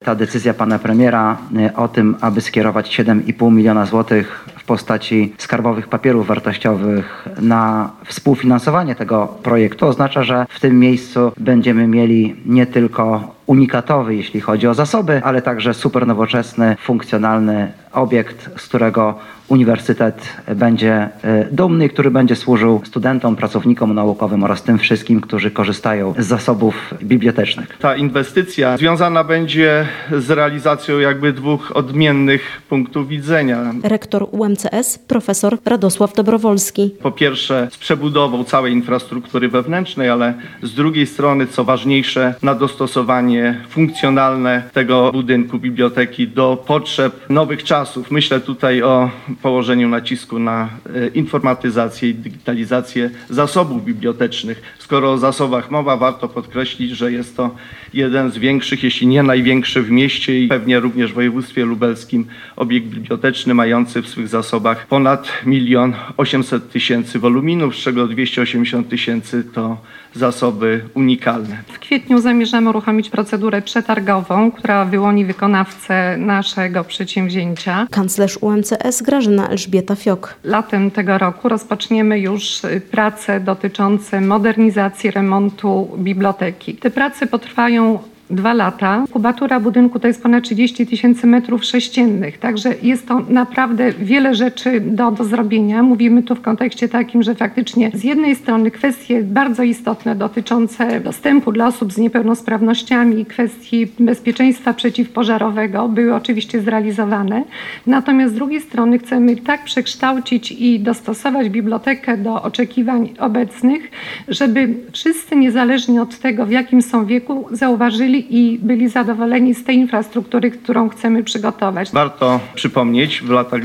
Ta decyzja pana premiera o tym, aby skierować 7,5 miliona złotych w postaci skarbowych papierów wartościowych na współfinansowanie tego projektu oznacza, że w tym miejscu będziemy mieli nie tylko unikatowy, jeśli chodzi o zasoby, ale także super nowoczesny, funkcjonalny obiekt, z którego uniwersytet będzie dumny i który będzie służył studentom, pracownikom naukowym oraz tym wszystkim, którzy korzystają z zasobów bibliotecznych. Ta inwestycja związana będzie z realizacją jakby dwóch odmiennych punktów widzenia. Rektor UMCS, profesor Radosław Dobrowolski. Po pierwsze z przebudową całej infrastruktury wewnętrznej, ale z drugiej strony, co ważniejsze, na dostosowanie funkcjonalne tego budynku biblioteki do potrzeb nowych czasów. Myślę tutaj o położeniu nacisku na informatyzację i digitalizację zasobów bibliotecznych. Skoro o zasobach mowa, warto podkreślić, że jest to jeden z większych, jeśli nie największy w mieście i pewnie również w województwie lubelskim obiekt biblioteczny mający w swych zasobach ponad 1 800 000 woluminów, z czego 280 000 to zasoby unikalne. W kwietniu zamierzamy uruchomić procedurę przetargową, która wyłoni wykonawcę naszego przedsięwzięcia. Kanclerz UMCS Grażyna Elżbieta Fiok. Latem tego roku rozpoczniemy już prace dotyczące modernizacji, remontu biblioteki. Te prace potrwają 2 lata. Kubatura budynku to jest ponad 30 000 metrów sześciennych, także jest to naprawdę wiele rzeczy do zrobienia. Mówimy tu w kontekście takim, że faktycznie z jednej strony kwestie bardzo istotne dotyczące dostępu dla osób z niepełnosprawnościami, kwestii bezpieczeństwa przeciwpożarowego były oczywiście zrealizowane. Natomiast z drugiej strony chcemy tak przekształcić i dostosować bibliotekę do oczekiwań obecnych, żeby wszyscy niezależnie od tego, w jakim są wieku, zauważyli i byli zadowoleni z tej infrastruktury, którą chcemy przygotować. Warto przypomnieć, w latach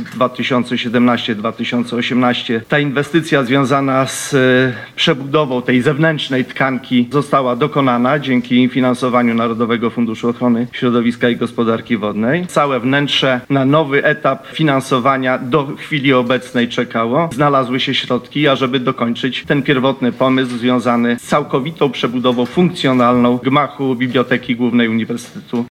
2017-2018 ta inwestycja związana z przebudową tej zewnętrznej tkanki została dokonana dzięki finansowaniu Narodowego Funduszu Ochrony Środowiska i Gospodarki Wodnej. Całe wnętrze na nowy etap finansowania do chwili obecnej czekało. Znalazły się środki, ażeby dokończyć ten pierwotny pomysł związany z całkowitą przebudową funkcjonalną gmachu Biblioteki Głównej Uniwersytetu